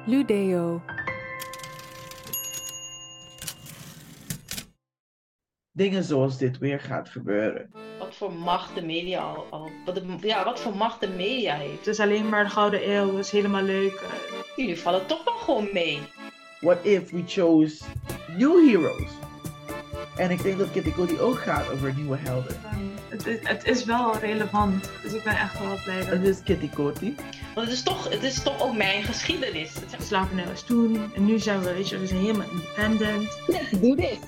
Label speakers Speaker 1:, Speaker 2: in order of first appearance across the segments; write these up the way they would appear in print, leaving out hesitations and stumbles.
Speaker 1: Ludeo.
Speaker 2: Dingen zoals dit weer gaat gebeuren.
Speaker 3: Wat voor macht de media wat voor macht de media heeft.
Speaker 4: Het is alleen maar de Gouden Eeuw, dat is helemaal leuk.
Speaker 3: Jullie vallen toch wel gewoon mee.
Speaker 2: What if we chose new heroes? En ik denk dat Kitty Kotti ook gaat over nieuwe helden.
Speaker 4: Het is wel relevant, dus ik ben echt wel blij dat
Speaker 2: Het is Kitty Kotti.
Speaker 3: Want het is toch ook mijn geschiedenis.
Speaker 4: slavernij was toen en nu zijn we zijn helemaal independent.
Speaker 5: Doe dit.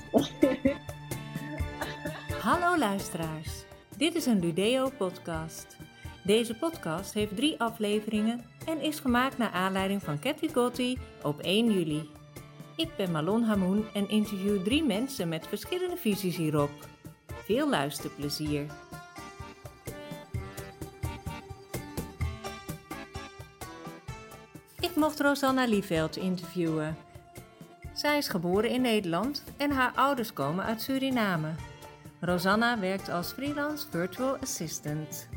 Speaker 1: Hallo luisteraars, dit is een Ludeo-podcast. Deze podcast heeft 3 afleveringen en is gemaakt naar aanleiding van Kitty Kotti op 1 juli. Ik ben Malon Hamoun en interview 3 mensen met verschillende visies hierop. Veel luisterplezier. Ik mocht Rosanna Lieveld interviewen. Zij is geboren in Nederland en haar ouders komen uit Suriname. Rosanna werkt als freelance virtual assistant.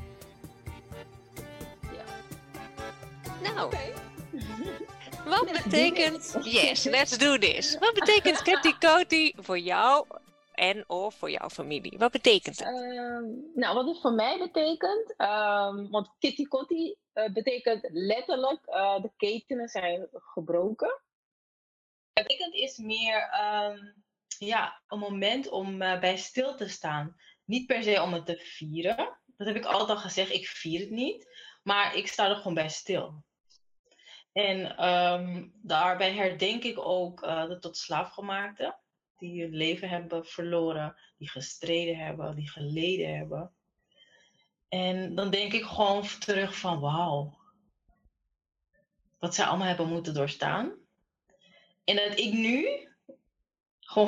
Speaker 5: Nou, wat betekent... Yes, let's do this. Wat betekent Kitty Kotti voor jou en of voor jouw familie? Wat betekent het?
Speaker 6: Nou, wat het voor mij betekent, want Kitty Kotti betekent letterlijk de ketenen zijn gebroken.
Speaker 3: Het betekent is meer een moment om bij stil te staan. Niet per se om het te vieren. Dat heb ik altijd al gezegd, ik vier het niet. Maar ik sta er gewoon bij stil. En daarbij herdenk ik ook de tot slaafgemaakten. Die hun leven hebben verloren. Die gestreden hebben, die geleden hebben. En dan denk ik gewoon terug van wauw. Wat zij allemaal hebben moeten doorstaan. En dat ik nu gewoon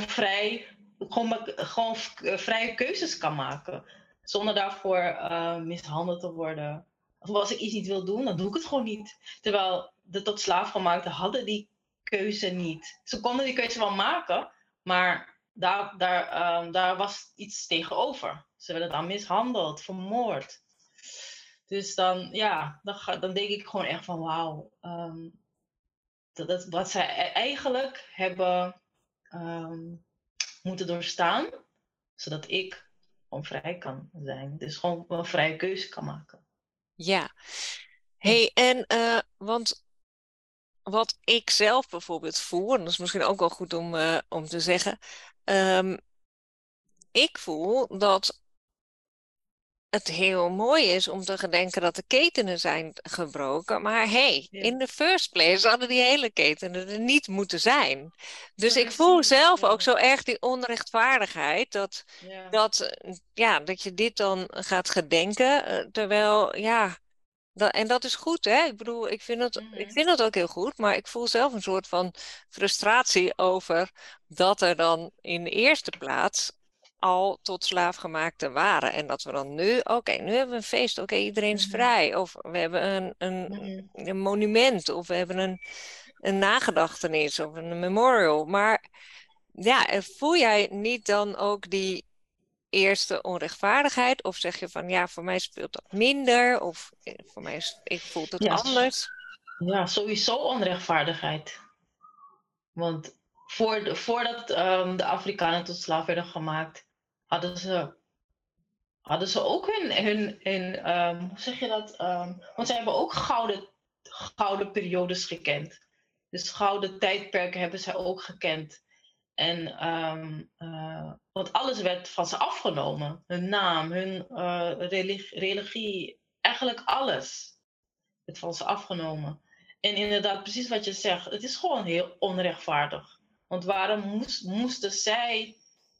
Speaker 3: vrije keuzes kan maken. Zonder daarvoor mishandeld te worden. Of als ik iets niet wil doen, dan doe ik het gewoon niet. Terwijl de tot slaafgemaakten hadden die keuze niet. Ze konden die keuze wel maken, maar daar was iets tegenover. Ze werden dan mishandeld, vermoord. Dus dan denk ik gewoon echt van wauw. Wat zij eigenlijk hebben moeten doorstaan, zodat ik gewoon vrij kan zijn. Dus gewoon een vrije keuze kan maken.
Speaker 5: Ja. Hey, en want wat ik zelf bijvoorbeeld voel, en dat is misschien ook wel goed om te zeggen. Ik voel dat het heel mooi is om te gedenken dat de ketenen zijn gebroken. Maar in the first place hadden die hele ketenen er niet moeten zijn. Dus ik voel zelf ook zo erg die onrechtvaardigheid dat je dit dan gaat gedenken. Terwijl, en dat is goed, hè? Ik bedoel, ik vind dat ook heel goed. Maar ik voel zelf een soort van frustratie over dat er dan in de eerste plaats al tot slaafgemaakten waren. En dat we dan nu hebben we een feest. Iedereen is vrij. Of we hebben een monument. Of we hebben een nagedachtenis. Of een memorial. Maar voel jij niet dan ook die eerste onrechtvaardigheid? Of zeg je van, voor mij speelt dat minder? Of voor mij ik voel het anders?
Speaker 3: Ja, sowieso onrechtvaardigheid. Want voordat de Afrikanen tot slaaf werden gemaakt, hadden ze ook hun hoe zeg je dat? Want ze hebben ook gouden periodes gekend. Dus gouden tijdperken hebben zij ook gekend. En want alles werd van ze afgenomen. Hun naam, hun religie, eigenlijk alles werd van ze afgenomen. En inderdaad, precies wat je zegt, het is gewoon heel onrechtvaardig. Want waarom moesten zij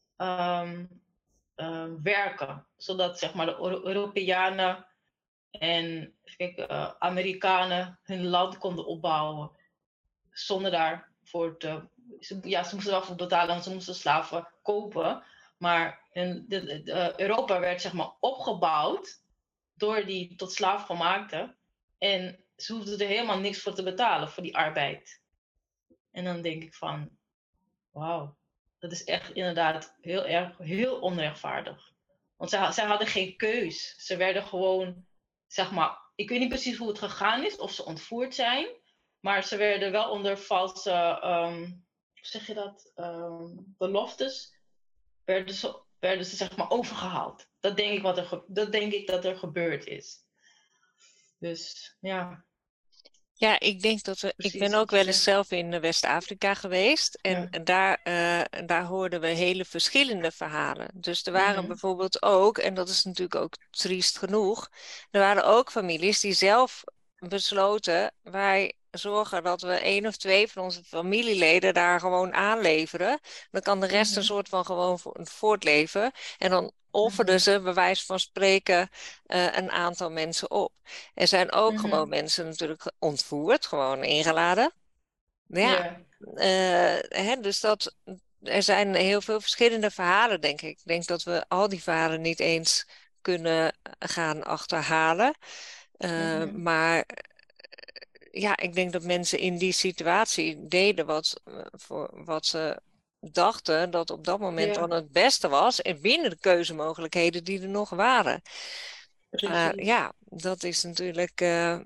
Speaker 3: werken? Zodat zeg maar, de Europeanen en Amerikanen hun land konden opbouwen. Zonder daarvoor ze moesten wel voor betalen, want ze moesten slaven kopen. Maar Europa werd zeg maar, opgebouwd door die tot slaafgemaakten. En ze hoefden er helemaal niks voor te betalen, voor die arbeid. En dan denk ik van, wauw, dat is echt inderdaad heel onrechtvaardig. Want zij hadden geen keus. Ze werden gewoon, zeg maar, ik weet niet precies hoe het gegaan is, of ze ontvoerd zijn. Maar ze werden wel onder valse, hoe zeg je dat, beloftes, werden ze zeg maar overgehaald. Dat denk ik, dat denk ik dat er gebeurd is. Dus ja,
Speaker 5: Ja, ik denk dat ik
Speaker 3: precies
Speaker 5: ben
Speaker 3: wat
Speaker 5: ook
Speaker 3: je
Speaker 5: wel eens
Speaker 3: zegt.
Speaker 5: zelf in West-Afrika geweest en
Speaker 3: Ja.
Speaker 5: daar hoorden we hele verschillende verhalen. Dus er waren
Speaker 3: Mhm.
Speaker 5: bijvoorbeeld ook, en dat is natuurlijk ook triest genoeg, er waren ook families die zelf besloten, wij zorgen dat we 1 of 2 van onze familieleden daar gewoon aanleveren. Dan kan de rest een
Speaker 3: Mhm.
Speaker 5: soort van gewoon voortleven. En dan offerden
Speaker 3: Mhm.
Speaker 5: ze, bij wijze van spreken, een aantal mensen op. Er zijn ook gewoon
Speaker 3: Mhm.
Speaker 5: mensen natuurlijk ontvoerd, gewoon ingeladen. Ja,
Speaker 3: Ja.
Speaker 5: dus er zijn heel veel verschillende verhalen, denk ik. Ik denk dat we al die verhalen niet eens kunnen gaan achterhalen.
Speaker 3: Mhm.
Speaker 5: Maar ja, ik denk dat mensen in die situatie deden wat ze dachten dat op dat moment dan
Speaker 3: Ja,
Speaker 5: het beste was. En binnen de keuzemogelijkheden die er nog waren.
Speaker 3: precies.
Speaker 5: Ja, dat is natuurlijk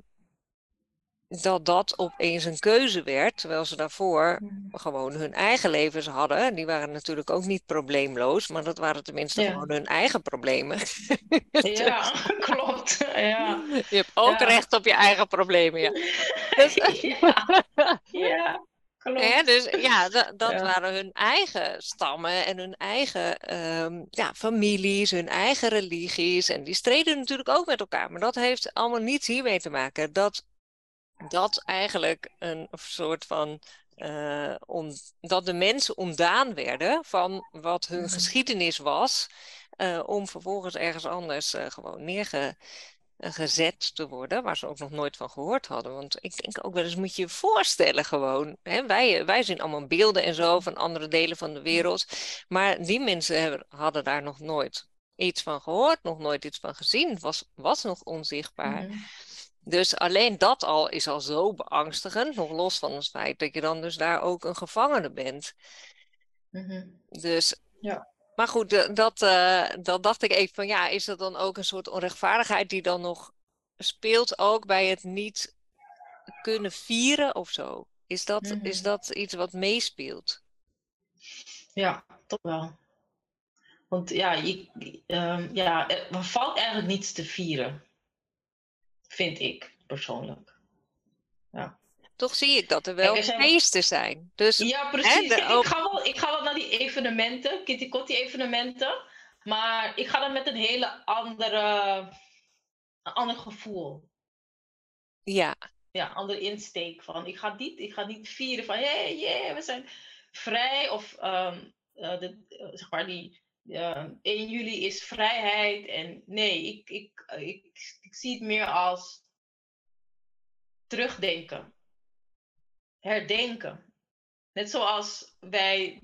Speaker 5: dat opeens een keuze werd, terwijl ze daarvoor
Speaker 3: Mhm.
Speaker 5: gewoon hun eigen levens hadden. Die waren natuurlijk ook niet probleemloos, maar dat waren tenminste
Speaker 3: Ja.
Speaker 5: gewoon hun eigen problemen.
Speaker 3: Ja, klopt. Ja.
Speaker 5: Je hebt ook
Speaker 3: Ja.
Speaker 5: recht op je eigen problemen, ja. Dus,
Speaker 3: Ja. Ja, klopt.
Speaker 5: dus ja, dat
Speaker 3: Ja.
Speaker 5: waren hun eigen stammen en hun eigen families, hun eigen religies. En die streden natuurlijk ook met elkaar. Maar dat heeft allemaal niets hiermee te maken. Dat eigenlijk een soort van dat de mensen ontdaan werden van wat hun
Speaker 3: Mhm.
Speaker 5: geschiedenis was, om vervolgens ergens anders gewoon neergezet te worden, waar ze ook nog nooit van gehoord hadden. Want ik denk ook wel eens, moet je je voorstellen gewoon, hè, wij zien allemaal beelden en zo van andere delen van de wereld, maar die mensen hadden daar nog nooit iets van gehoord, nog nooit iets van gezien, was nog onzichtbaar.
Speaker 3: Mhm.
Speaker 5: Dus alleen dat al is al zo beangstigend, nog los van het feit dat je dan dus daar ook een gevangene bent.
Speaker 3: Mhm.
Speaker 5: Dus,
Speaker 3: Ja.
Speaker 5: maar goed, dat dacht ik even van ja, is dat dan ook een soort onrechtvaardigheid die dan nog speelt ook bij het niet kunnen vieren of zo? Is
Speaker 3: Mhm.
Speaker 5: dat iets wat meespeelt?
Speaker 3: Ja, toch wel. Want ja, er valt eigenlijk niets te vieren, vind ik persoonlijk. Ja.
Speaker 5: Toch zie ik dat er
Speaker 3: Kijk,
Speaker 5: wel feesten zijn. Dus,
Speaker 3: ja,
Speaker 5: hè,
Speaker 3: precies. Kijk, ik ga wel naar die evenementen, Kitty Kotti evenementen. Maar ik ga dan met een een ander gevoel.
Speaker 5: ja,
Speaker 3: Ja, andere insteek van. Ik ga niet vieren van, hey, yeah, we zijn vrij. Of zeg maar die 1 juli is vrijheid. En nee, ik zie het meer als terugdenken, herdenken. Net zoals wij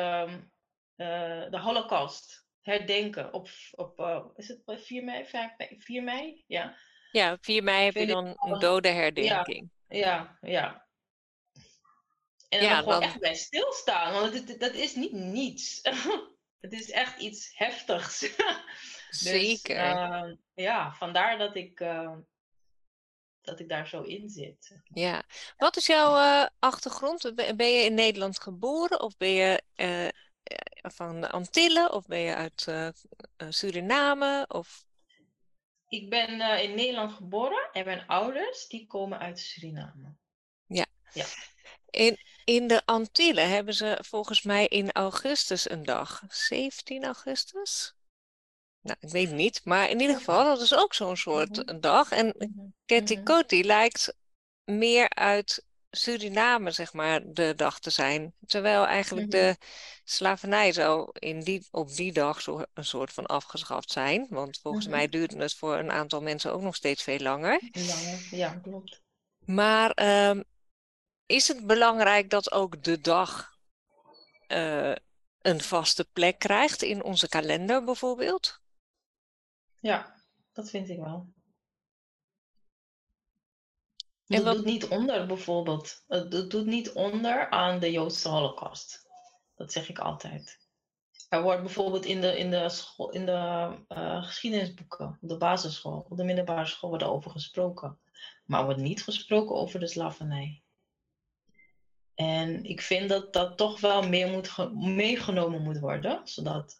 Speaker 3: de Holocaust herdenken op is het 4 mei? 4 mei? Ja.
Speaker 5: ja, 4 mei heb je
Speaker 3: Vind ik,
Speaker 5: dan een
Speaker 3: ja,
Speaker 5: dodenherdenking.
Speaker 3: ja, ja. En dan
Speaker 5: Ja,
Speaker 3: gewoon
Speaker 5: dan
Speaker 3: echt bij stilstaan, want dat is niet niets. Het is echt iets heftigs. Dus
Speaker 5: zeker.
Speaker 3: ja, vandaar dat ik daar zo in zit.
Speaker 5: Ja. Wat is jouw achtergrond? Ben je in Nederland geboren of ben je van de Antillen of ben je uit Suriname? Of...
Speaker 3: Ik ben in Nederland geboren en mijn ouders die komen uit Suriname.
Speaker 5: Ja.
Speaker 3: Ja.
Speaker 5: In de Antillen hebben ze volgens mij in augustus een dag. 17 augustus? Nou, ik weet het niet. Maar in ieder geval, dat is ook zo'n soort
Speaker 3: Mhm,
Speaker 5: dag. En
Speaker 3: mhm, mhm,
Speaker 5: Ketikoti lijkt meer uit Suriname, zeg maar, de dag te zijn. Terwijl eigenlijk
Speaker 3: mhm,
Speaker 5: de slavernij zou op die dag zo een soort van afgeschaft zijn. Want volgens mij
Speaker 3: mhm.
Speaker 5: duurde het voor een aantal mensen ook nog steeds veel langer.
Speaker 3: Langer, ja, klopt.
Speaker 5: Maar is het belangrijk dat ook de dag eh, een vaste plek krijgt in onze kalender bijvoorbeeld?
Speaker 3: Ja, dat vind ik wel.
Speaker 5: En
Speaker 3: Dat
Speaker 5: wat,
Speaker 3: doet niet onder, bijvoorbeeld. Dat doet niet onder aan de Joodse Holocaust. Dat zeg ik altijd. Er wordt bijvoorbeeld in de geschiedenisboeken, op de basisschool, op de middelbare school wordt er over gesproken. Maar er wordt niet gesproken over de slavernij. En ik vind dat dat toch wel meer meegenomen moet worden, zodat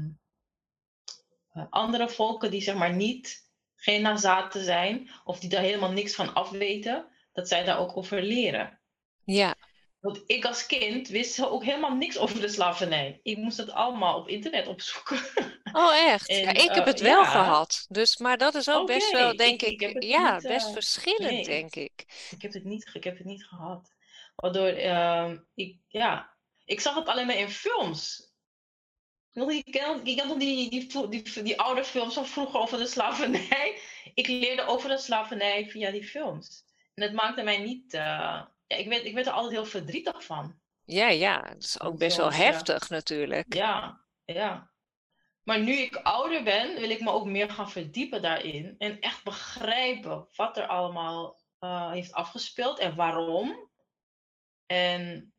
Speaker 3: andere volken die zeg maar geen nazaten zijn, of die daar helemaal niks van afweten, dat zij daar ook over leren.
Speaker 5: Ja.
Speaker 3: Want ik als kind wist ook helemaal niks over de slavernij. Ik moest het allemaal op internet opzoeken.
Speaker 5: Oh, echt? Ja,
Speaker 3: En
Speaker 5: ik heb het wel gehad. Dus, maar dat is ook best wel, denk
Speaker 3: ik heb
Speaker 5: ik,
Speaker 3: het
Speaker 5: ja,
Speaker 3: niet,
Speaker 5: best verschillend,
Speaker 3: nee,
Speaker 5: denk ik.
Speaker 3: ik heb het niet gehad. Waardoor ik zag het alleen maar in films. Ik ken nog die oude films van vroeger over de slavernij. Ik leerde over de slavernij via die films. En het maakte mij niet... ik werd er altijd heel verdrietig van.
Speaker 5: Ja, dat is
Speaker 3: Van
Speaker 5: ook
Speaker 3: de
Speaker 5: best wel
Speaker 3: films, ja.
Speaker 5: heftig natuurlijk.
Speaker 3: Ja. Maar nu ik ouder ben, wil ik me ook meer gaan verdiepen daarin. En echt begrijpen wat er allemaal heeft afgespeeld en waarom. En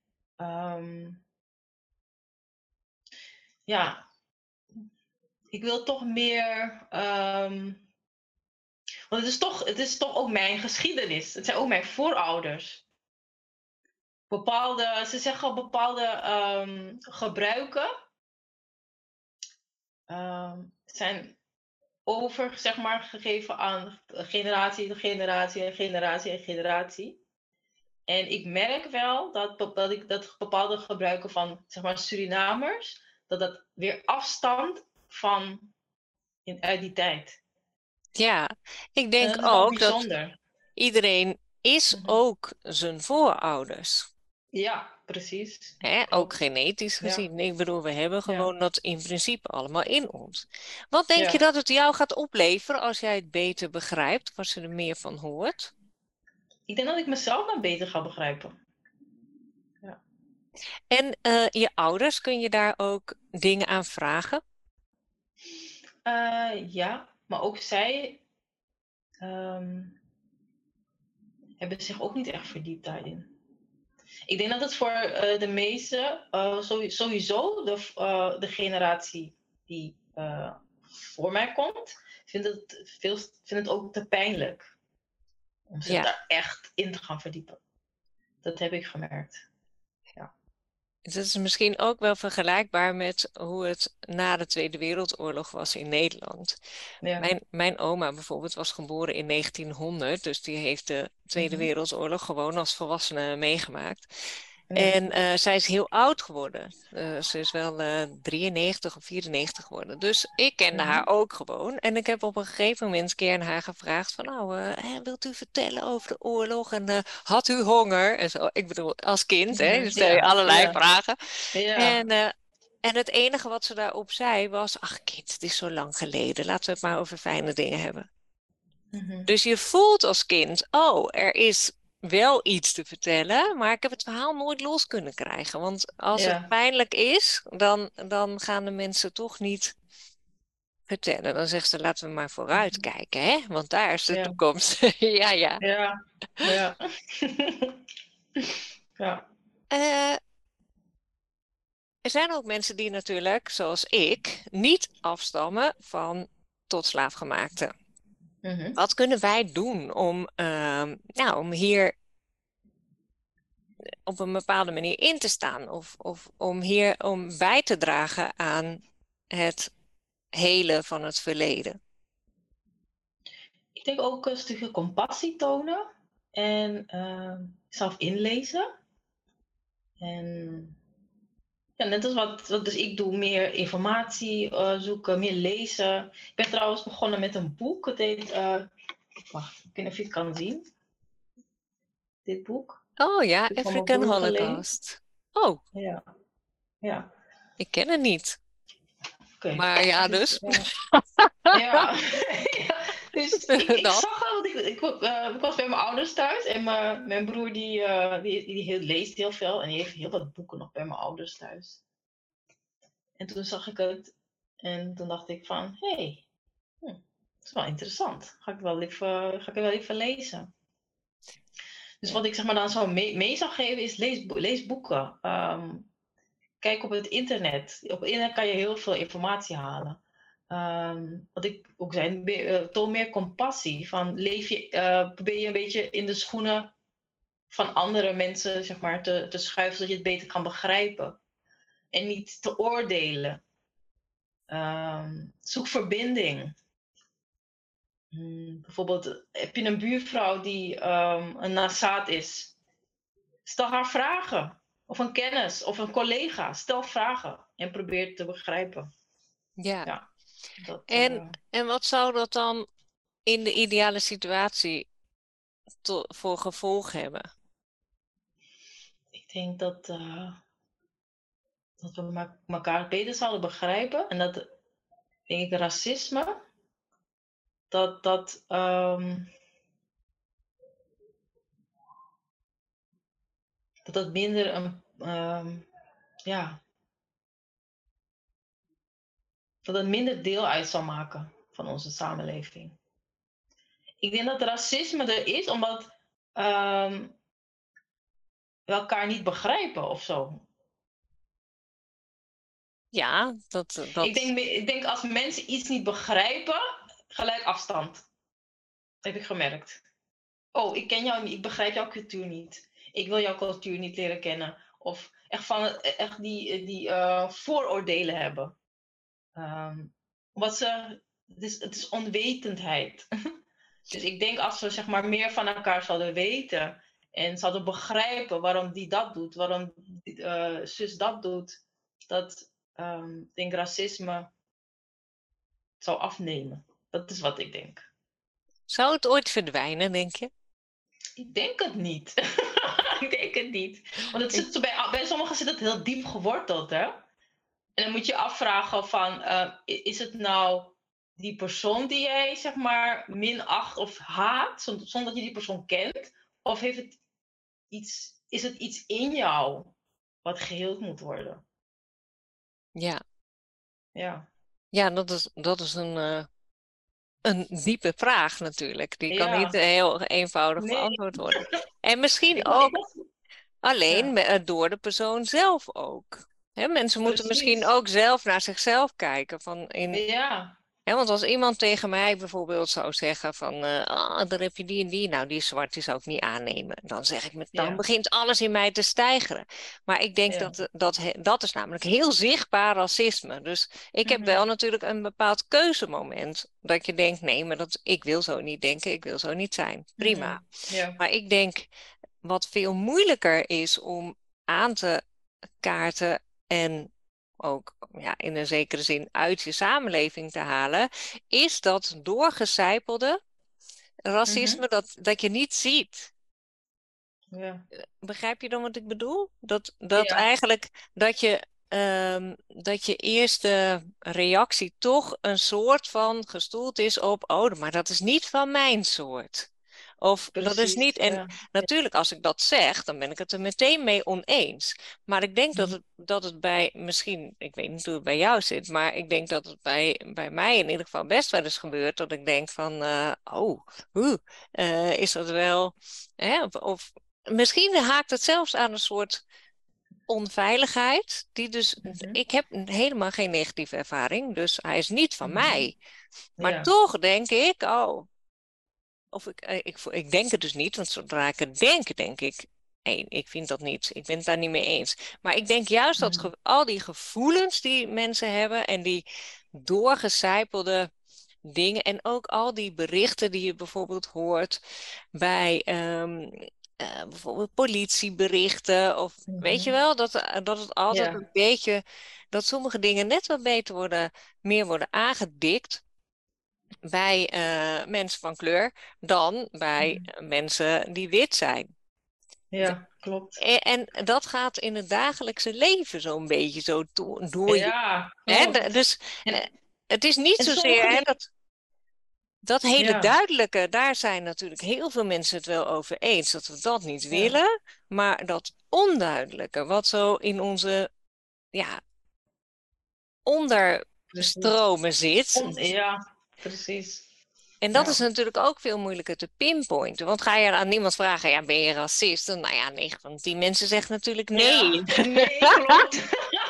Speaker 3: ik wil toch meer... want het is toch ook mijn geschiedenis. Het zijn ook mijn voorouders. Ze zeggen bepaalde gebruiken zijn zeg maar, gegeven aan generatie, generatie. En ik merk wel dat bepaalde gebruiken van zeg maar, Surinamers, dat weer afstamt uit die tijd.
Speaker 5: Ja, ik
Speaker 3: En
Speaker 5: denk
Speaker 3: dat is wel
Speaker 5: ook dat
Speaker 3: bijzonder.
Speaker 5: iedereen is ook zijn voorouders.
Speaker 3: Ja, precies.
Speaker 5: Hè? Ook
Speaker 3: Klopt.
Speaker 5: genetisch
Speaker 3: Ja.
Speaker 5: gezien. Ik bedoel, we hebben
Speaker 3: Ja.
Speaker 5: gewoon dat in principe allemaal in ons. Wat denk je
Speaker 3: Ja.
Speaker 5: dat het jou gaat opleveren als jij het beter begrijpt, als je er meer van hoort?
Speaker 3: Ik denk dat ik mezelf dan beter ga begrijpen. Ja.
Speaker 5: En je ouders, kun je daar ook dingen aan vragen?
Speaker 3: Ja, maar ook zij hebben zich ook niet echt verdiept daarin. Ik denk dat het voor de meesten, sowieso de generatie die voor mij komt, vindt het ook te pijnlijk om zich
Speaker 5: Ja.
Speaker 3: daar echt in te gaan verdiepen. Dat heb ik gemerkt.
Speaker 5: Dat is misschien ook wel vergelijkbaar met hoe het na de Tweede Wereldoorlog was in Nederland.
Speaker 3: Ja.
Speaker 5: Mijn oma bijvoorbeeld was geboren in 1900, dus die heeft de Tweede Wereldoorlog gewoon als volwassene meegemaakt.
Speaker 3: Ja.
Speaker 5: En zij is heel oud geworden. Ze is wel 93 of 94 geworden. Dus ik kende haar ook gewoon. En ik heb op een gegeven moment een keer aan haar gevraagd van... Nou, wilt u vertellen over de oorlog? En had u honger? En zo. Ik bedoel, als kind, hè, dus stel je allerlei vragen.
Speaker 3: Ja.
Speaker 5: En het enige wat ze daarop zei was... Ach kind, het is zo lang geleden. Laten we het maar over fijne dingen hebben. Dus je voelt als kind... Oh, er is wel iets te vertellen, maar ik heb het verhaal nooit los kunnen krijgen. Want als het pijnlijk is, dan gaan de mensen toch niet vertellen. Dan zeggen ze, laten we maar vooruit kijken, hè? Want daar is de toekomst. Ja.
Speaker 3: Ja.
Speaker 5: Er zijn ook mensen die natuurlijk, zoals ik, niet afstammen van tot slaafgemaakten. Wat kunnen wij doen om hier op een bepaalde manier in te staan? Of om bij te dragen aan het hele van het verleden?
Speaker 3: Ik denk ook een stukje compassie tonen. En zelf inlezen. En net als wat dus ik doe, meer informatie zoeken, meer lezen. Ik ben trouwens begonnen met een boek. Het heet, wacht, ik weet niet of je het kan zien. Dit boek.
Speaker 5: Oh ja, African Holocaust. Oh.
Speaker 3: Ja.
Speaker 5: Ik ken het niet.
Speaker 3: Okay.
Speaker 5: Maar ja, dus.
Speaker 3: Ja. Dus ik zag wel, ik was bij mijn ouders thuis en mijn broer die leest heel veel en die heeft heel wat boeken nog bij mijn ouders thuis. En toen zag ik het en toen dacht ik van, hé, dat is wel interessant. Ga ik wel even lezen. Dus wat ik zeg maar dan zo mee zou geven is lees boeken. Kijk op het internet. Op het internet kan je heel veel informatie halen. Wat ik ook zei, toon meer compassie. Van probeer je een beetje in de schoenen van andere mensen zeg maar, te schuiven, zodat je het beter kan begrijpen. En niet te oordelen. Zoek verbinding. Bijvoorbeeld, heb je een buurvrouw die een nazaat is? Stel haar vragen. Of een kennis, of een collega. Stel vragen en probeer het te begrijpen.
Speaker 5: Ja.
Speaker 3: Ja,
Speaker 5: En wat zou dat dan in de ideale situatie voor gevolg hebben?
Speaker 3: Ik denk dat we elkaar beter zouden begrijpen. En dat, denk ik, racisme, dat minder dat het minder deel uit zal maken van onze samenleving. Ik denk dat racisme er is omdat we elkaar niet begrijpen of zo.
Speaker 5: Ja, dat...
Speaker 3: Ik denk als mensen iets niet begrijpen, gelijk afstand. Dat heb ik gemerkt. Oh, ik ken jou niet, ik begrijp jouw cultuur niet. Ik wil jouw cultuur niet leren kennen. Of echt die vooroordelen hebben. Het is onwetendheid. Dus ik denk als we zeg maar meer van elkaar zouden weten en zouden begrijpen waarom die dat doet, waarom zus dat doet, dat ik denk racisme zou afnemen. Dat is wat ik denk.
Speaker 5: Zou het ooit verdwijnen, denk je?
Speaker 3: Ik denk het niet. Ik denk het niet. Want het zit zo bij sommigen zit het heel diep geworteld, hè? En dan moet je afvragen van, is het nou die persoon die jij, zeg maar, minacht of haat, zonder dat je die persoon kent? Of is het iets in jou wat geheeld moet worden?
Speaker 5: Ja.
Speaker 3: Ja.
Speaker 5: Ja, dat is een diepe vraag natuurlijk. Die kan niet heel eenvoudig beantwoord worden. En misschien ook alleen door de persoon zelf ook. Mensen moeten misschien ook zelf naar zichzelf kijken. Want als iemand tegen mij bijvoorbeeld zou zeggen van... daar heb je die en die. Nou, die zwart die zou ik niet aannemen. Dan zeg ik dan begint alles in mij te stijgeren. Maar ik denk dat is namelijk heel zichtbaar racisme. Dus ik heb wel natuurlijk een bepaald keuzemoment. Dat je denkt, nee, maar ik wil zo niet denken. Ik wil zo niet zijn. Prima. Maar ik denk, wat veel moeilijker is om aan te kaarten en ook in een zekere zin uit je samenleving te halen, is dat doorgecijpelde racisme dat je niet ziet.
Speaker 3: Ja.
Speaker 5: Begrijp je dan wat ik bedoel? Dat eigenlijk dat je eerste reactie toch een soort van gestoeld is op, oh, maar dat is niet van mijn soort. Of
Speaker 3: Precies,
Speaker 5: dat is niet. En natuurlijk, als ik dat zeg, dan ben ik het er meteen mee oneens. Maar ik denk dat het bij, misschien, ik weet niet hoe het bij jou zit, maar ik denk dat het bij mij in ieder geval best wel eens gebeurt. Dat ik denk van, is dat wel. Of misschien haakt het zelfs aan een soort onveiligheid. Ik heb helemaal geen negatieve ervaring, dus hij is niet van mij. Maar toch denk ik, ik denk het dus niet, want zodra ik het denk ik, ik vind dat niet, ik ben het daar niet mee eens. Maar ik denk juist dat al die gevoelens die mensen hebben en die doorgecijpelde dingen en ook al die berichten die je bijvoorbeeld hoort bij bijvoorbeeld politieberichten of weet je wel, dat het altijd een beetje, dat sommige dingen net wat beter meer worden aangedikt bij mensen van kleur dan bij mensen die wit zijn.
Speaker 3: Ja, klopt.
Speaker 5: En dat gaat in het dagelijkse leven zo'n beetje zo door je.
Speaker 3: Ja,
Speaker 5: Dus het is niet zozeer dat hele duidelijke, daar zijn natuurlijk heel veel mensen het wel over eens dat we dat niet willen, maar dat onduidelijke, wat zo in onze onderstromen zit.
Speaker 3: Ja, precies.
Speaker 5: En dat is natuurlijk ook veel moeilijker te pinpointen. Want ga je aan niemand vragen, ben je racist? Dan, 9 van 10 mensen zeggen natuurlijk nee.
Speaker 3: Ja, nee, klopt.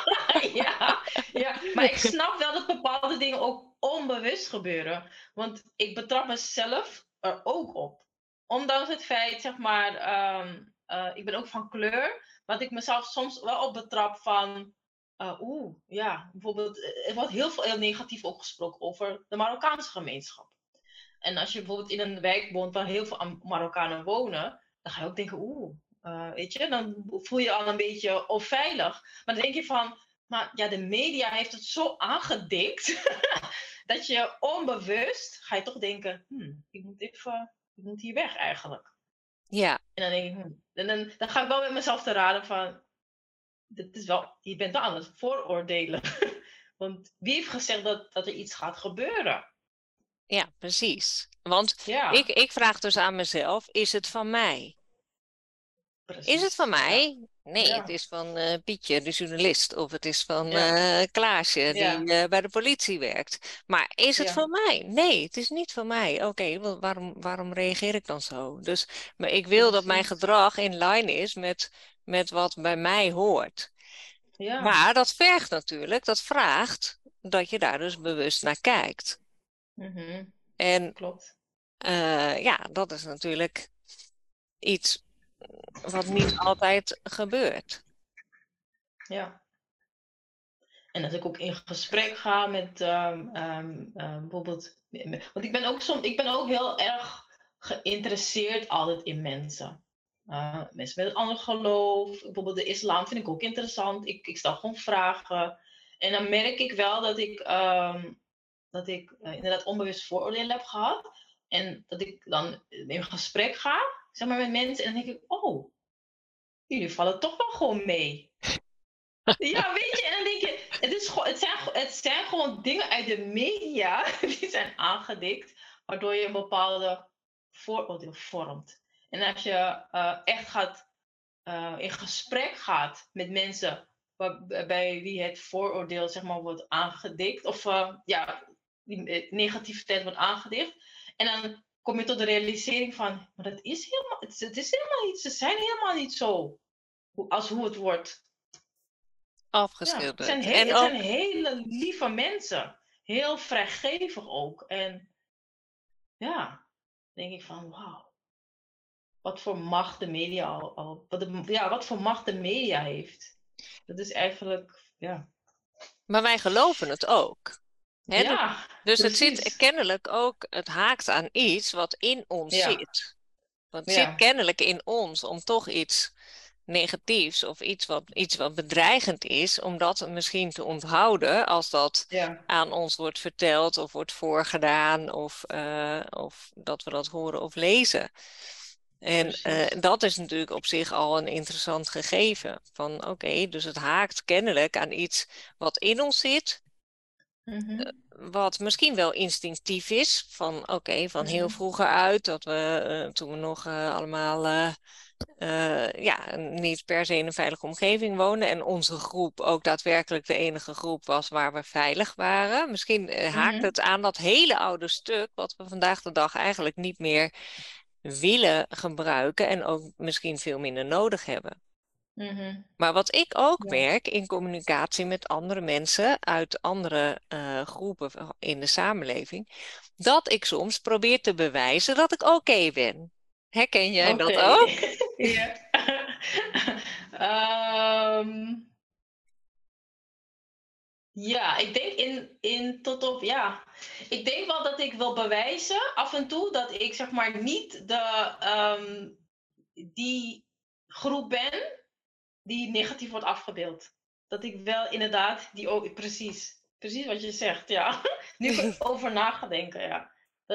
Speaker 3: ja, maar ik snap wel dat bepaalde dingen ook onbewust gebeuren. Want ik betrap mezelf er ook op. Ondanks het feit, zeg maar, ik ben ook van kleur, wat ik mezelf soms wel op betrap van, bijvoorbeeld, er wordt heel negatief ook gesproken over de Marokkaanse gemeenschap. En als je bijvoorbeeld in een wijk woont waar heel veel Marokkanen wonen, dan ga je ook denken, weet je, dan voel je je al een beetje onveilig. Maar dan denk je van, maar ja, de media heeft het zo aangedikt, dat je onbewust ga je toch denken, ik moet hier weg eigenlijk.
Speaker 5: Ja.
Speaker 3: En dan denk ik, dan ga ik wel met mezelf te raden van, je bent wel aan het vooroordelen. Want wie heeft gezegd dat er iets gaat gebeuren?
Speaker 5: Ja, precies. Want
Speaker 3: Ja,
Speaker 5: ik vraag dus aan mezelf, is het van mij?
Speaker 3: precies.
Speaker 5: Is het van mij? Nee,
Speaker 3: Ja.
Speaker 5: het is van Pietje, de journalist. Of het is van Klaasje, die bij de politie werkt. Maar is het van mij? Nee, het is niet van mij. Oké, waarom reageer ik dan zo? Dus, maar ik wil dat mijn gedrag in lijn is met wat bij mij hoort.
Speaker 3: Ja.
Speaker 5: Maar dat vergt natuurlijk, dat vraagt dat je daar dus bewust naar kijkt. En
Speaker 3: Klopt.
Speaker 5: dat is natuurlijk iets wat niet altijd gebeurt.
Speaker 3: Ja. En als ik ook in gesprek ga met bijvoorbeeld, want ik ben ook heel erg geïnteresseerd altijd in mensen. Mensen met een ander geloof, bijvoorbeeld de islam vind ik ook interessant. Ik stel gewoon vragen. En dan merk ik wel dat ik inderdaad onbewust vooroordelen heb gehad. En dat ik dan in gesprek ga, zeg maar, met mensen. En dan denk ik, jullie vallen toch wel gewoon mee. Ja, weet je, en dan denk je, het zijn gewoon dingen uit de media die zijn aangedikt, waardoor je een bepaalde vooroordeel vormt. En als je echt in gesprek gaat met mensen bij wie het vooroordeel, zeg maar, wordt aangedikt, of die negativiteit wordt aangedikt, en dan kom je tot de realisering van, maar het is helemaal niet, ze zijn helemaal niet zo als hoe het wordt
Speaker 5: afgeschilderd.
Speaker 3: Ja, het zijn hele lieve mensen. Heel vrijgevig ook. En ja, denk ik van wauw. Wat voor macht de media wat voor macht de media heeft. Dat is eigenlijk,
Speaker 5: Maar wij geloven het ook. Hè?
Speaker 3: Ja,
Speaker 5: dus het
Speaker 3: precies.
Speaker 5: zit kennelijk ook, het haakt aan iets wat in ons zit. Want het zit kennelijk in ons om toch iets negatiefs of iets wat bedreigend is, om dat misschien te onthouden als dat aan ons wordt verteld of wordt voorgedaan of dat we dat horen of lezen. En dat is natuurlijk op zich al een interessant gegeven. Van oké, dus het haakt kennelijk aan iets wat in ons zit. Wat misschien wel instinctief is. Van heel vroeger uit. Dat we toen we nog allemaal niet per se in een veilige omgeving woonden. En onze groep ook daadwerkelijk de enige groep was waar we veilig waren. Misschien haakt het aan dat hele oude stuk. Wat we vandaag de dag eigenlijk niet meer willen gebruiken. En ook misschien veel minder nodig hebben. Maar wat ik ook merk in communicatie met andere mensen uit andere groepen in de samenleving, dat ik soms probeer te bewijzen dat ik oké ben. Herken jij dat ook?
Speaker 3: Ja. Ja, ik denk ik denk wel dat ik wil bewijzen af en toe dat ik zeg maar niet die groep ben die negatief wordt afgebeeld. Dat ik wel inderdaad precies wat je zegt, ja. Nu ik erover na ga denken, ja.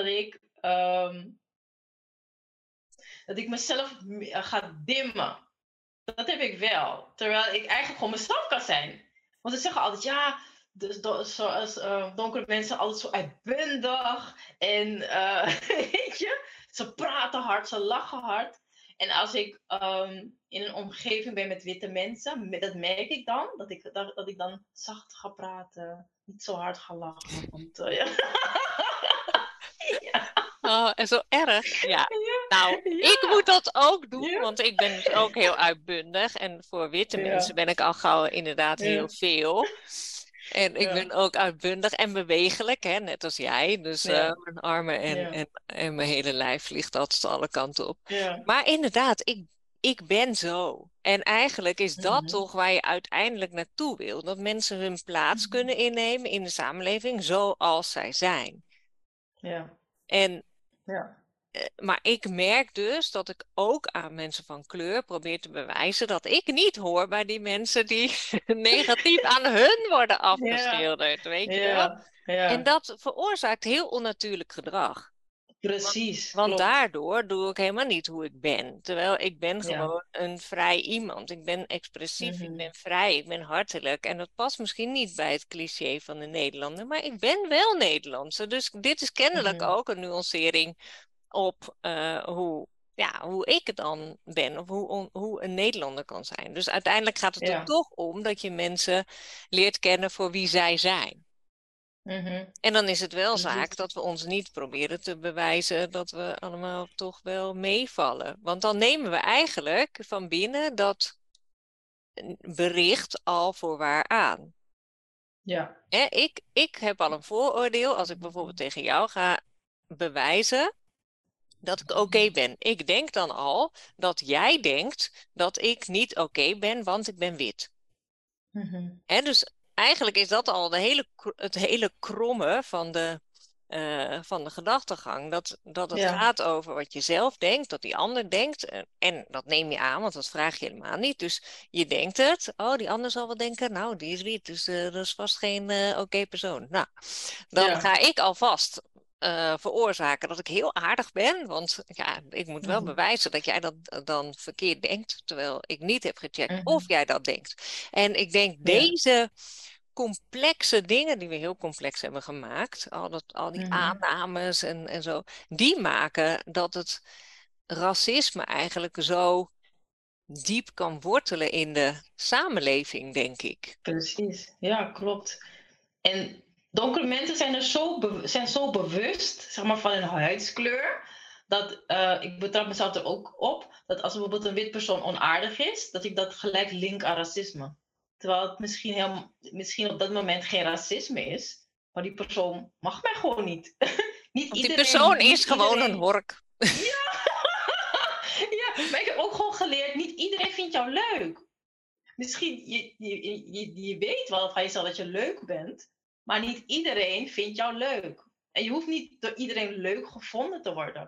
Speaker 3: Dat ik mezelf ga dimmen. Dat heb ik wel. Terwijl ik eigenlijk gewoon mezelf kan zijn. Want ze zeggen altijd, zoals donkere mensen altijd zo uitbundig. En weet je, ze praten hard, ze lachen hard. En als ik in een omgeving ben met witte mensen, dat merk ik dan. Dat ik dan zacht ga praten. Niet zo hard ga lachen. Want,
Speaker 5: Oh, en zo erg. Ja. Nou, ik moet dat ook doen, want ik ben dus ook heel uitbundig. En voor witte mensen ben ik al gauw inderdaad heel veel. En ik ben ook uitbundig en bewegelijk, hè, net als jij. Dus mijn armen en mijn hele lijf vliegt altijd alle kanten op. Maar inderdaad, ik ben zo. En eigenlijk is dat
Speaker 3: Mhm.
Speaker 5: toch waar je uiteindelijk naartoe wil. Dat mensen hun plaats kunnen innemen in de samenleving zoals zij zijn.
Speaker 3: Ja.
Speaker 5: En
Speaker 3: Ja.
Speaker 5: maar ik merk dus dat ik ook aan mensen van kleur probeer te bewijzen dat ik niet hoor bij die mensen die negatief aan hun worden
Speaker 3: Ja.
Speaker 5: afgeschilderd, weet je wel?
Speaker 3: Ja.
Speaker 5: En
Speaker 3: Ja.
Speaker 5: dat veroorzaakt heel onnatuurlijk gedrag.
Speaker 3: Precies,
Speaker 5: Want
Speaker 3: klopt.
Speaker 5: daardoor doe ik helemaal niet hoe ik ben. Terwijl ik ben
Speaker 3: Ja.
Speaker 5: gewoon een vrij iemand. Ik ben expressief, ik
Speaker 3: Mhm.
Speaker 5: ben vrij, ik ben hartelijk. En dat past misschien niet bij het cliché van de Nederlander, maar ik ben wel Nederlandse. Dus dit is kennelijk
Speaker 3: Mhm.
Speaker 5: ook een nuancering op hoe ik het dan ben, of hoe een Nederlander kan zijn. Dus uiteindelijk gaat het er
Speaker 3: Ja.
Speaker 5: toch om dat je mensen leert kennen voor wie zij zijn.
Speaker 3: Mhm.
Speaker 5: En dan is het wel zaak
Speaker 3: Precies.
Speaker 5: dat we ons niet proberen te bewijzen dat we allemaal toch wel meevallen. Want dan nemen we eigenlijk van binnen dat bericht al voor waar aan.
Speaker 3: Ja.
Speaker 5: Hè, ik heb al een vooroordeel als ik bijvoorbeeld tegen jou ga bewijzen dat ik oké ben. Ik denk dan al dat jij denkt dat ik niet oké ben, want ik ben wit.
Speaker 3: Mhm.
Speaker 5: Hè, dus eigenlijk is dat al het hele kromme van de gedachtegang. Dat het
Speaker 3: Ja.
Speaker 5: gaat over wat je zelf denkt, dat die ander denkt. En dat neem je aan, want dat vraag je helemaal niet. Dus je denkt het. Oh, die ander zal wel denken, nou, die is wit, dus dat is vast geen oké persoon. Nou, dan
Speaker 3: Ja.
Speaker 5: ga ik alvast veroorzaken dat ik heel aardig ben. Want ja, ik moet wel
Speaker 3: Mhm.
Speaker 5: bewijzen dat jij dat dan verkeerd denkt. Terwijl ik niet heb gecheckt of
Speaker 3: Mhm.
Speaker 5: jij dat denkt. En ik denk
Speaker 3: Ja.
Speaker 5: deze complexe dingen die we heel complex hebben gemaakt, al die
Speaker 3: Mhm.
Speaker 5: aannames en zo, die maken dat het racisme eigenlijk zo diep kan wortelen in de samenleving, denk ik.
Speaker 3: Precies. Ja, klopt. En donkere mensen zijn zijn zo bewust, zeg maar, van hun huidskleur. Dat ik betrap mezelf er ook op. Dat als bijvoorbeeld een wit persoon onaardig is, dat ik dat gelijk link aan racisme. Terwijl het misschien op dat moment geen racisme is. Maar die persoon mag mij gewoon niet.
Speaker 5: Want die persoon
Speaker 3: Niet
Speaker 5: is gewoon een
Speaker 3: iedereen.
Speaker 5: hork.
Speaker 3: Ja! Ja, maar ik heb ook gewoon geleerd, niet iedereen vindt jou leuk. Misschien, je weet wel van jezelf dat je leuk bent, maar niet iedereen vindt jou leuk. En je hoeft niet door iedereen leuk gevonden te worden.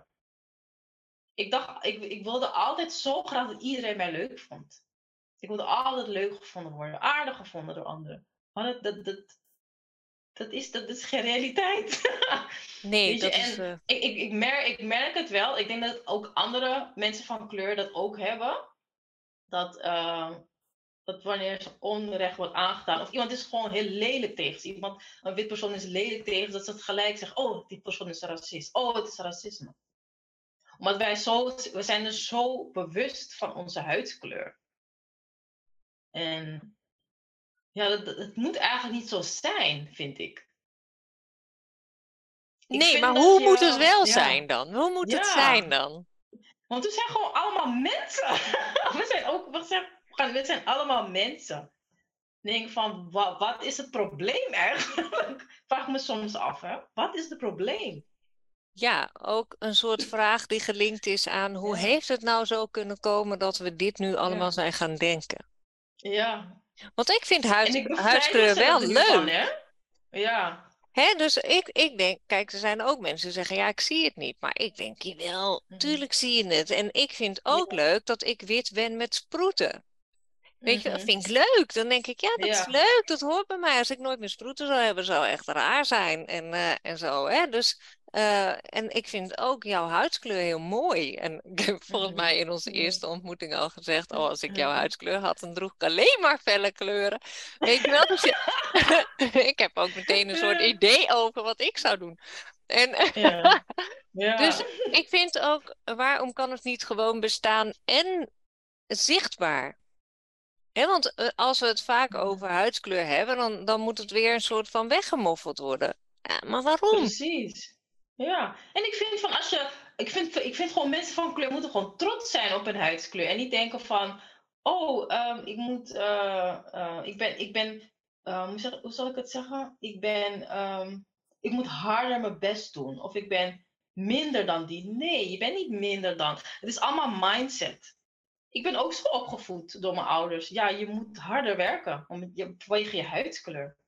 Speaker 3: Ik wilde altijd zo graag dat iedereen mij leuk vond. Ik wilde altijd leuk gevonden worden, aardig gevonden door anderen. Maar dat is geen realiteit.
Speaker 5: Nee,
Speaker 3: Weet je,
Speaker 5: dat is.
Speaker 3: en ik merk het wel. Ik denk dat ook andere mensen van kleur dat ook hebben. Dat wanneer er onrecht wordt aangedaan, of iemand is gewoon heel lelijk tegen iemand, een wit persoon is lelijk tegen, dat ze het gelijk zeggen, oh, die persoon is een racist. Oh, het is racisme. Omdat we zijn dus zo bewust van onze huidskleur. En ja, het moet eigenlijk niet zo zijn, vind ik. Ik
Speaker 5: Nee, maar
Speaker 3: vind dat
Speaker 5: hoe moet het
Speaker 3: je,
Speaker 5: wel
Speaker 3: ja,
Speaker 5: zijn dan? Hoe moet het zijn
Speaker 3: ja,
Speaker 5: dan?
Speaker 3: want we zijn gewoon allemaal mensen. We zijn allemaal mensen. Denk van, wat is het probleem eigenlijk? Vraag me soms af, hè? Wat is het probleem?
Speaker 5: Ja, ook een soort vraag die gelinkt is aan hoe
Speaker 3: Ja,
Speaker 5: heeft het nou zo kunnen komen dat we dit nu allemaal
Speaker 3: ja,
Speaker 5: zijn gaan denken?
Speaker 3: ja.
Speaker 5: Want ik vind
Speaker 3: En ik bevrijd
Speaker 5: huidskleur
Speaker 3: mezelf
Speaker 5: wel
Speaker 3: er nu van,
Speaker 5: leuk.
Speaker 3: hè? Ja.
Speaker 5: Hè? Dus ik denk, kijk, er zijn ook mensen die zeggen, ja, ik zie het niet. Maar ik denk, jawel,
Speaker 3: Mhm.
Speaker 5: tuurlijk zie je het. En ik vind ook
Speaker 3: Ja.
Speaker 5: leuk dat ik wit ben met sproeten. Weet je, dat
Speaker 3: Mhm.
Speaker 5: vind ik leuk. Dan denk ik, ja, dat is
Speaker 3: Ja.
Speaker 5: leuk, dat hoort bij mij. Als ik nooit meer sproeten zou hebben, zou echt raar zijn en zo. Hè? Dus, en ik vind ook jouw huidskleur heel mooi. En ik heb volgens
Speaker 3: Mhm.
Speaker 5: mij in onze
Speaker 3: Ja.
Speaker 5: eerste ontmoeting al gezegd, oh, als ik jouw
Speaker 3: Mhm.
Speaker 5: huidskleur had, dan droeg ik alleen maar felle kleuren. Weet je wel? Dus ik heb ook meteen een soort
Speaker 3: Ja.
Speaker 5: idee over wat ik zou doen. En,
Speaker 3: Ja.
Speaker 5: dus
Speaker 3: Ja.
Speaker 5: ik vind ook, waarom kan het niet gewoon bestaan en zichtbaar? Want als we het vaak over huidskleur hebben, dan moet het weer een soort van weggemoffeld worden. Ja, maar waarom?
Speaker 3: Precies. Ja. En ik vind van als je. Ik vind gewoon mensen van kleur moeten gewoon trots zijn op hun huidskleur. En niet denken van. Oh, ik moet. Ik ben. Hoe zal ik het zeggen? Ik moet harder mijn best doen. Of ik ben minder dan die. Nee, je bent niet minder dan. Het is allemaal mindset. Ik ben ook zo opgevoed door mijn ouders. Ja, je moet harder werken vanwege je huidskleur.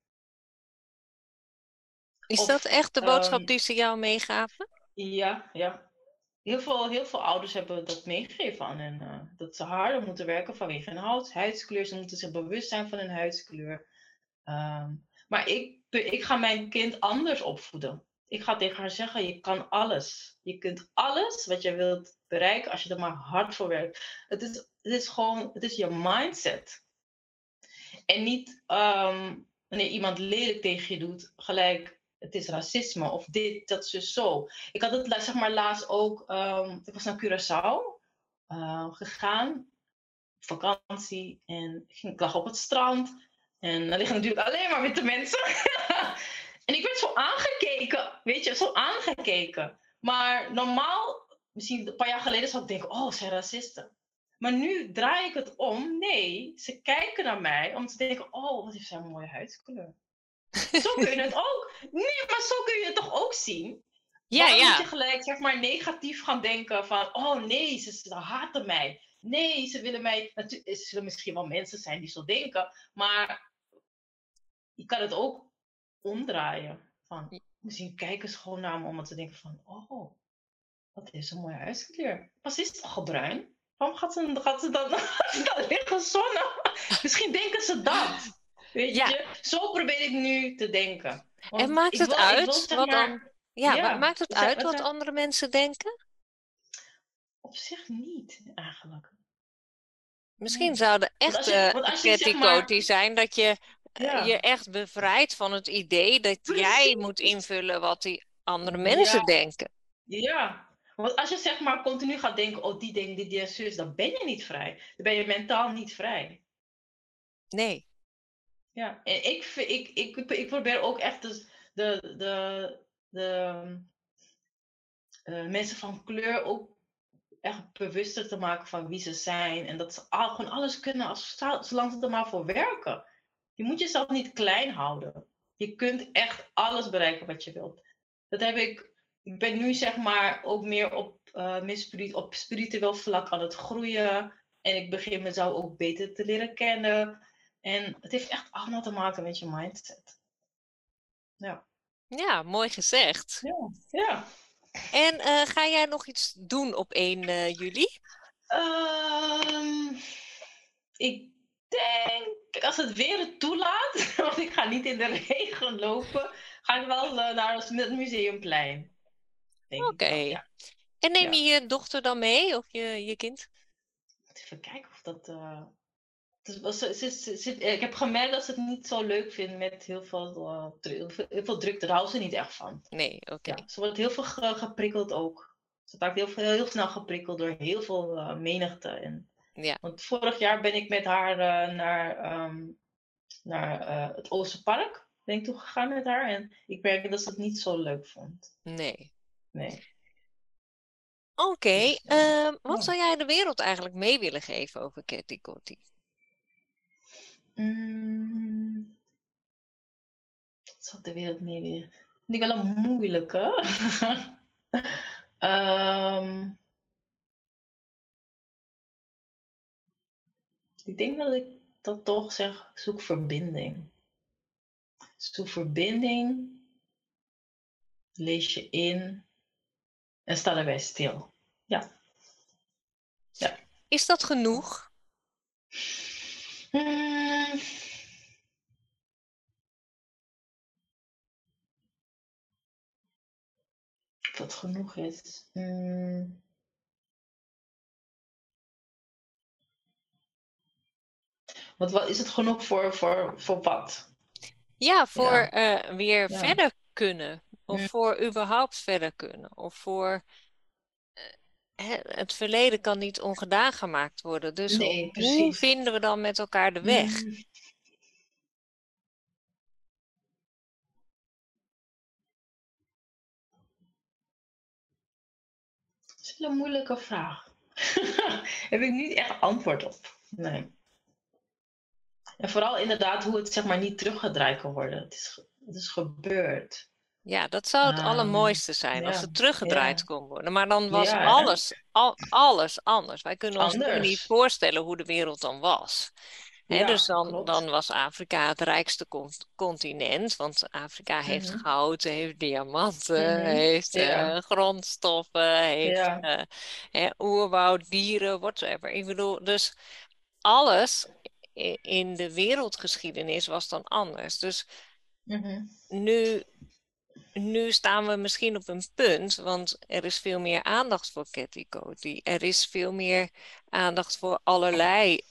Speaker 5: Is dat
Speaker 3: Of,
Speaker 5: echt de boodschap
Speaker 3: ehm,
Speaker 5: die ze jou meegaven?
Speaker 3: ja. Heel veel ouders hebben dat meegegeven aan hen. Dat ze harder moeten werken vanwege hun huidskleur. Ze moeten zich bewust zijn van hun huidskleur. Maar ik ga mijn kind anders opvoeden. Ik ga tegen haar zeggen, je kan alles. Je kunt alles wat je wilt bereiken als je er maar hard voor werkt. Het is je mindset. En niet wanneer iemand lelijk tegen je doet, gelijk het is racisme of dit, dat, zo. Ik had het zeg maar laatst ook, ik was naar Curaçao gegaan, op vakantie, en ik lag op het strand. En daar liggen natuurlijk alleen maar witte mensen. En ik werd zo aangekeken, weet je, zo aangekeken. Maar normaal, misschien een paar jaar geleden zou ik denken, oh, ze zijn racisten. Maar nu draai ik het om. Nee, ze kijken naar mij om te denken, oh, wat heeft zij een mooie huidskleur. Zo kun je het ook. Nee, maar zo kun je het toch ook zien? Waarom moet je gelijk, zeg maar, negatief gaan denken van, oh nee, ze haten mij. Nee, ze willen mij, er zullen misschien wel mensen zijn die zo denken, maar je kan het ook omdraaien. Van, misschien kijken ze gewoon naar me om te denken van, oh, wat is een mooie huidskleur. Pas is het toch bruin? Waarom gaat ze dan liggen zonnen? Misschien denken ze dat. Weet je? Zo probeer ik nu te denken. Want
Speaker 5: en maakt het uit maakt het uit wat andere mensen denken?
Speaker 3: Op zich niet, eigenlijk.
Speaker 5: Misschien zou de echte Cathy Coty zijn dat je je echt bevrijdt van het idee dat jij moet invullen wat die andere mensen denken.
Speaker 3: Ja, want als je zeg maar continu gaat denken, oh die denkt dit, die zus, dan ben je niet vrij. Dan ben je mentaal niet vrij.
Speaker 5: Nee.
Speaker 3: Ja, en ik probeer ook echt de mensen van kleur ook echt bewuster te maken van wie ze zijn. En dat ze gewoon alles kunnen, zolang ze er maar voor werken. Je moet jezelf niet klein houden. Je kunt echt alles bereiken wat je wilt. Dat heb ik ben nu zeg maar ook meer op spiritueel vlak aan het groeien. En ik begin mezelf ook beter te leren kennen. En het heeft echt allemaal te maken met je mindset. Ja.
Speaker 5: Ja, mooi gezegd.
Speaker 3: Ja.
Speaker 5: En ga jij nog iets doen op 1 juli?
Speaker 3: Ik denk, als het weer het toelaat, want ik ga niet in de regen lopen, ga ik wel naar het museumplein.
Speaker 5: Oké. Ja. En neem je je dochter dan mee, of je kind?
Speaker 3: Even kijken of dat... ik heb gemerkt dat ze het niet zo leuk vindt met heel veel drukte. Daar houdt ze niet echt van.
Speaker 5: Nee, oké.
Speaker 3: Ja, ze wordt heel veel geprikkeld ook. Ze wordt heel snel geprikkeld door heel veel menigte. Want vorig jaar ben ik met haar naar het Oosterpark ben ik toegegaan met haar. En ik merkte dat ze het niet zo leuk vond.
Speaker 5: Nee.
Speaker 3: Oké.
Speaker 5: Wat zou jij de wereld eigenlijk mee willen geven over Cathy Coty?
Speaker 3: Wat zou de wereld mee willen? Vind ik wel een moeilijke. Ik denk dat ik dat toch zeg, zoek verbinding. Zoek verbinding, lees je in en sta erbij stil. Ja.
Speaker 5: Is dat genoeg? Of dat genoeg is? Wat is het genoeg voor wat? Ja, voor weer verder kunnen. Of voor überhaupt verder kunnen. Of voor... het verleden kan niet ongedaan gemaakt worden. Dus hoe vinden we dan met elkaar de weg?
Speaker 3: Dat is een moeilijke vraag. Heb ik niet echt antwoord op. Nee. En vooral inderdaad hoe het zeg maar niet teruggedraaid kan worden. Het is gebeurd.
Speaker 5: Ja, dat zou het allermooiste zijn als het teruggedraaid kon worden. Maar dan was alles anders. Wij kunnen ons nu niet voorstellen hoe de wereld dan was. Dus dan was Afrika het rijkste continent. Want Afrika heeft goud, heeft diamanten, heeft grondstoffen, heeft oerwoud, dieren, whatever. Ik bedoel, dus alles in de wereldgeschiedenis was dan anders. Dus nu staan we misschien op een punt, want er is veel meer aandacht voor Cathy Coty. Er is veel meer aandacht voor allerlei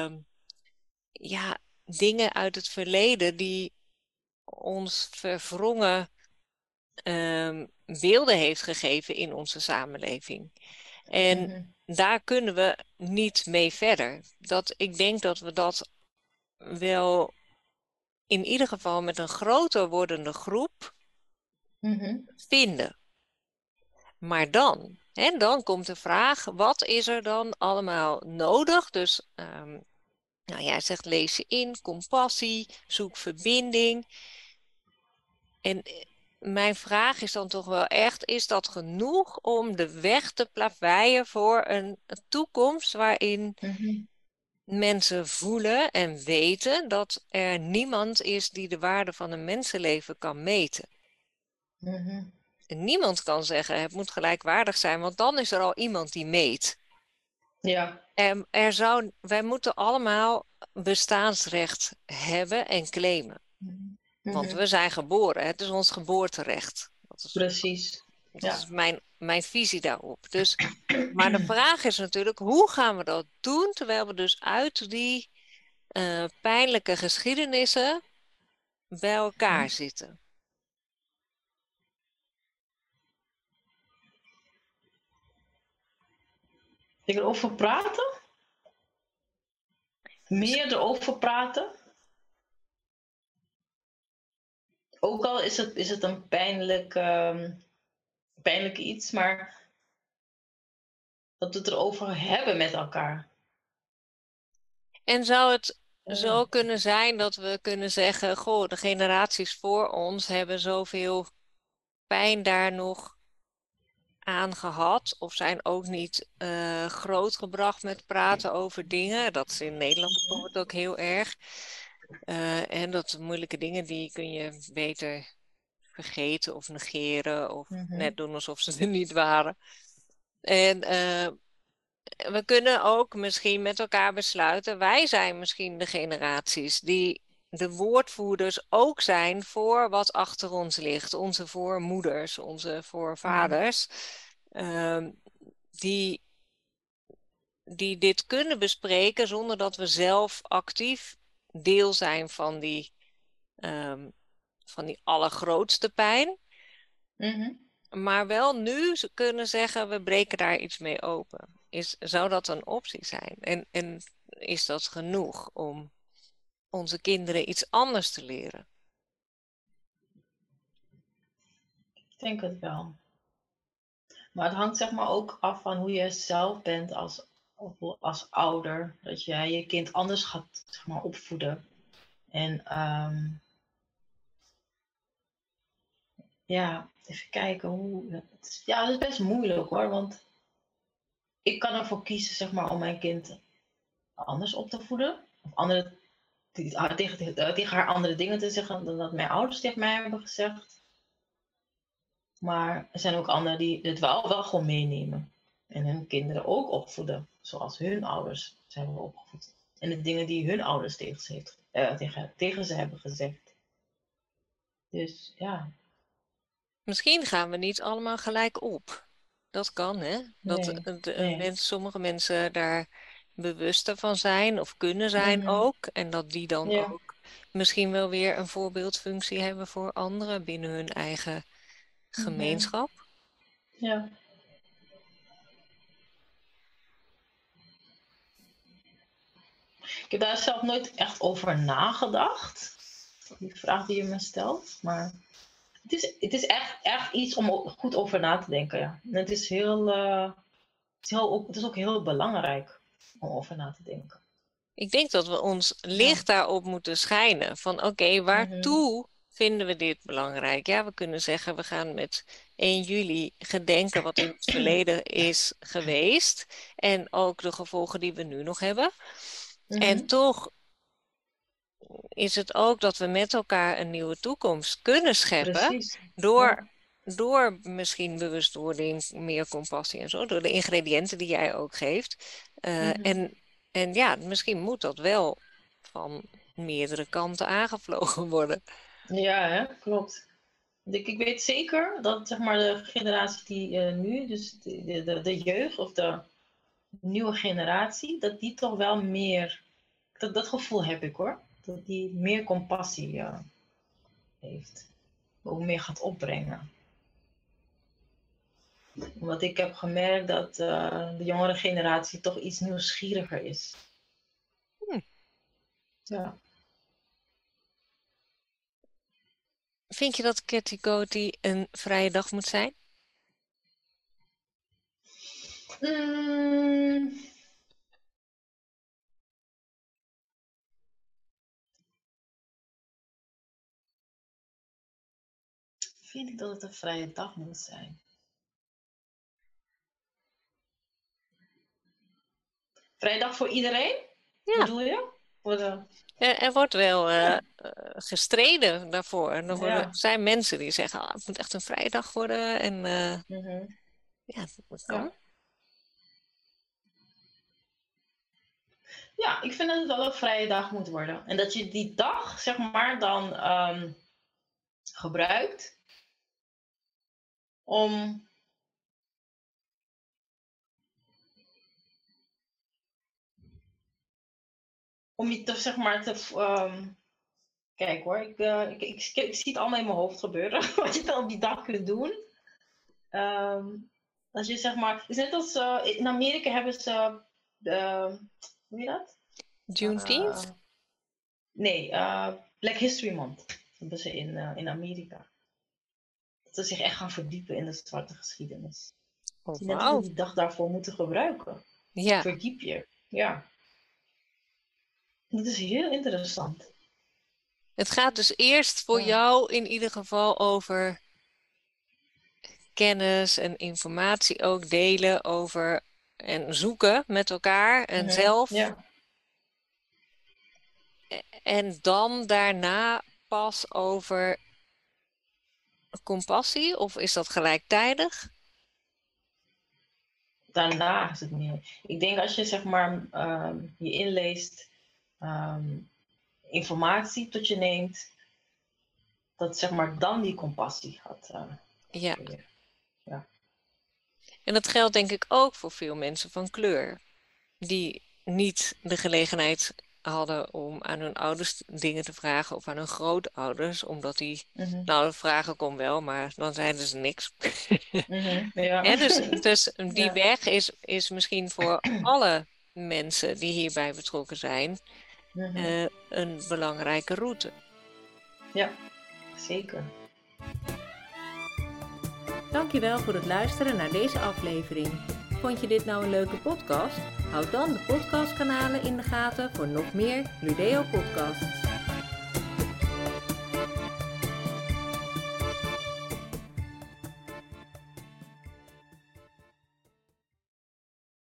Speaker 5: dingen uit het verleden die ons verwrongen beelden heeft gegeven in onze samenleving. En daar kunnen we niet mee verder. Ik denk dat we dat wel in ieder geval met een groter wordende groep vinden. Maar dan komt de vraag, wat is er dan allemaal nodig? Dus jij zegt lees je in, compassie, zoek verbinding. En mijn vraag is dan toch wel echt, is dat genoeg om de weg te plaveien voor een toekomst waarin mensen voelen en weten dat er niemand is die de waarde van een mensenleven kan meten? En niemand kan zeggen, het moet gelijkwaardig zijn, want dan is er al iemand die meet.
Speaker 3: Ja.
Speaker 5: Wij moeten allemaal bestaansrecht hebben en claimen. Want we zijn geboren, het is ons geboorterecht.
Speaker 3: Precies.
Speaker 5: Dat is mijn visie daarop. Dus, maar de vraag is natuurlijk, hoe gaan we dat doen, terwijl we dus uit die pijnlijke geschiedenissen bij elkaar zitten?
Speaker 3: Erover praten? Meer erover praten? Ook al is het een pijnlijk iets, maar dat we het erover hebben met elkaar.
Speaker 5: En zou het zo kunnen zijn dat we kunnen zeggen, goh, de generaties voor ons hebben zoveel pijn daar nog aan gehad, of zijn ook niet grootgebracht met praten over dingen. Dat is in Nederland bijvoorbeeld ook heel erg. En dat moeilijke dingen, die kun je beter vergeten of negeren of net doen alsof ze er niet waren. En we kunnen ook misschien met elkaar besluiten, wij zijn misschien de generaties die de woordvoerders ook zijn voor wat achter ons ligt. Onze voormoeders, onze voorvaders. Die dit kunnen bespreken zonder dat we zelf actief deel zijn van die allergrootste pijn. Maar wel nu kunnen zeggen, we breken daar iets mee open. Zou dat een optie zijn? En is dat genoeg om onze kinderen iets anders te leren?
Speaker 3: Ik denk het wel. Maar het hangt zeg maar ook af van hoe je zelf bent als ouder. Dat je je kind anders gaat zeg maar, opvoeden. En even kijken hoe. Het is best moeilijk hoor. Want ik kan ervoor kiezen zeg maar, om mijn kind anders op te voeden. Of tegen haar andere dingen te zeggen dan dat mijn ouders tegen mij hebben gezegd. Maar er zijn ook anderen die het wel gewoon meenemen. En hun kinderen ook opvoeden. Zoals hun ouders zijn opgevoed. En de dingen die hun ouders tegen ze hebben gezegd. Dus ja.
Speaker 5: Misschien gaan we niet allemaal gelijk op. Dat kan, hè? Dat sommige mensen daar bewuster van zijn of kunnen zijn ook. En dat die dan ook misschien wel weer een voorbeeldfunctie hebben voor anderen binnen hun eigen gemeenschap.
Speaker 3: Ja. Ik heb daar zelf nooit echt over nagedacht. Die vraag die je me stelt. Maar het is echt iets om goed over na te denken. Ja. En het is ook heel belangrijk om over na te denken.
Speaker 5: Ik denk dat we ons licht daarop moeten schijnen. Van oké, waartoe vinden we dit belangrijk? Ja, we kunnen zeggen, we gaan met 1 juli gedenken wat in het verleden is geweest. En ook de gevolgen die we nu nog hebben. En toch is het ook dat we met elkaar een nieuwe toekomst kunnen scheppen.
Speaker 3: Precies.
Speaker 5: Door misschien bewustwording, meer compassie en zo. Door de ingrediënten die jij ook geeft. En ja, misschien moet dat wel van meerdere kanten aangevlogen worden.
Speaker 3: Ja, hè? Klopt. Ik weet zeker dat zeg maar, de generatie die nu, dus de jeugd of de nieuwe generatie, dat die toch wel meer, dat gevoel heb ik hoor, dat die meer compassie heeft. Ook meer gaat opbrengen. Want ik heb gemerkt dat de jongere generatie toch iets nieuwsgieriger is. Ja.
Speaker 5: Vind je dat Cathy Coty een vrije dag moet zijn?
Speaker 3: Vind ik dat het een vrije dag moet zijn? Vrije dag voor iedereen?
Speaker 5: Ja.
Speaker 3: Bedoel je?
Speaker 5: Er wordt wel gestreden daarvoor. Er zijn mensen die zeggen, het moet echt een vrije dag worden. En ja, dat kan.
Speaker 3: Ja. Ja, ik vind dat het wel een vrije dag moet worden. En dat je die dag, zeg maar, dan gebruikt om je te, zeg maar, kijk hoor, ik zie het allemaal in mijn hoofd gebeuren. Wat je dan op die dag kunt doen. Als je zeg maar, het is net als in Amerika hebben ze, hoe heet dat?
Speaker 5: Juneteenth?
Speaker 3: Nee, Black History Month hebben ze in Amerika. Dat ze zich echt gaan verdiepen in de zwarte geschiedenis.
Speaker 5: Oh,
Speaker 3: Net als we die dag daarvoor moeten gebruiken.
Speaker 5: Ja.
Speaker 3: Verdiep je. Ja. Dat is heel interessant.
Speaker 5: Het gaat dus eerst voor jou in ieder geval over kennis en informatie ook delen over en zoeken met elkaar en zelf.
Speaker 3: Ja.
Speaker 5: En dan daarna pas over compassie, of is dat gelijktijdig?
Speaker 3: Daarna is het meer. Ik denk als je zeg maar je inleest, informatie tot je neemt, dat zeg maar dan die compassie gaat.
Speaker 5: Ja.
Speaker 3: Ja.
Speaker 5: En dat geldt denk ik ook voor veel mensen van kleur, die niet de gelegenheid hadden om aan hun ouders dingen te vragen of aan hun grootouders, omdat die, nou, vragen kon wel, maar dan zeiden ze niks.
Speaker 3: Ja.
Speaker 5: En dus die weg is misschien voor alle mensen die hierbij betrokken zijn een belangrijke route.
Speaker 3: Ja, zeker.
Speaker 1: Dankjewel voor het luisteren naar deze aflevering. Vond je dit nou een leuke podcast? Houd dan de podcastkanalen in de gaten voor nog meer Ludeo podcasts.